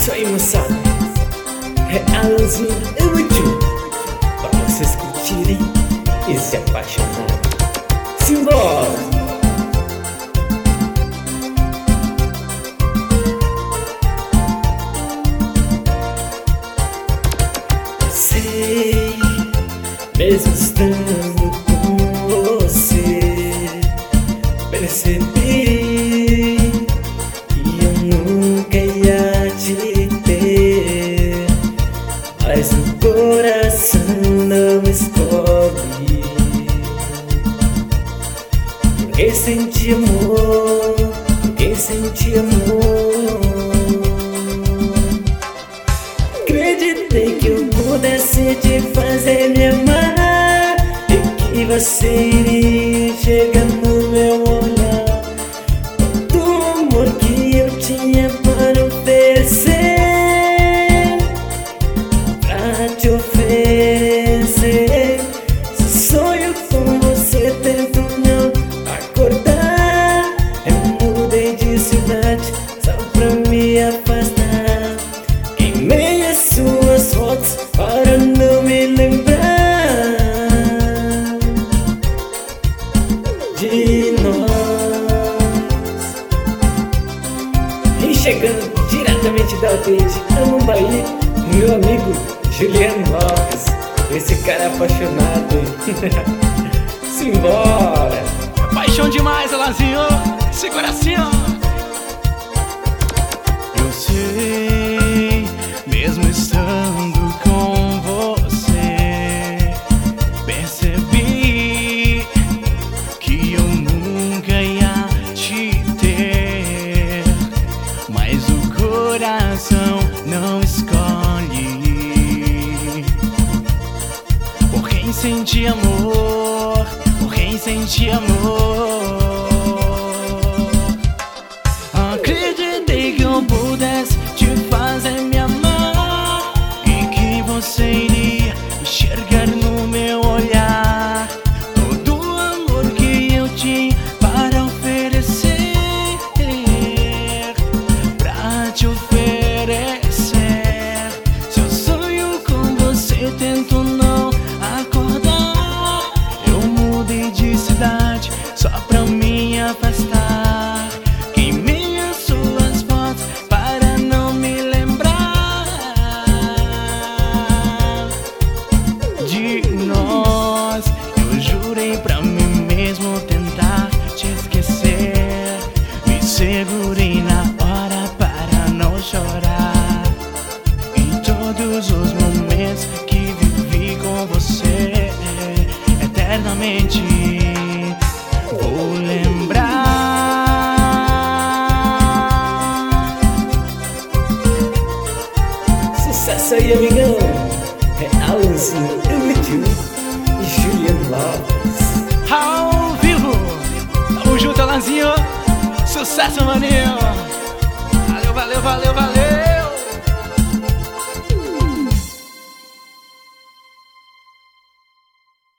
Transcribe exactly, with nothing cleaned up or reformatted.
isso aí, moçada. Realzinho útil pra vocês curtirem e se apaixonarem. Simbora! Sei, mesmo estando com você, percebi que eu nunca ia te ter, mas o coração não escolhe. Ninguém sente amor, ninguém sente amor. Acreditei que eu pudesse te fazer me amar e que você iria chegar no meu olhar. Todo o amor que eu tinha para oferecer, pra te oferecer. Se sonho com você, tento não acordar. Eu mudei de cidade só pra me afastar. Queimei as suas fotos para não me lembrar de nós. E chegando diretamente da Aldeide, Amambaí, meu amigo Juliano Lopes. Esse cara é apaixonado. Simbora! Paixão demais, Alazinho. Segura assim, ó. Eu sei, mesmo estando com você, percebi que eu nunca ia te ter, mas o coração não escolhe. Por quem sente amor, por quem sente amor. Acreditei que eu pudesse te fazer me amar e que você iria enxergar no meu olhar todo o amor que eu tinha para oferecer, pra te oferecer. Se eu sonho com você, tento não acordar. Eu mudei de cidade só pra me afastar. Queimei as suas fotos para não me lembrar de nós. Eu jurei pra mim mesmo tentar te esquecer. Me segurei na hora para não chorar. Em todos os momentos que vivi com você, eternamente vou lembrar. Sucesso aí, amigão. Realzinho útil e Juliano Lopes. Ao vivo, tamo junto, Alazinho. Sucesso, maninho. Valeu, valeu, valeu, valeu.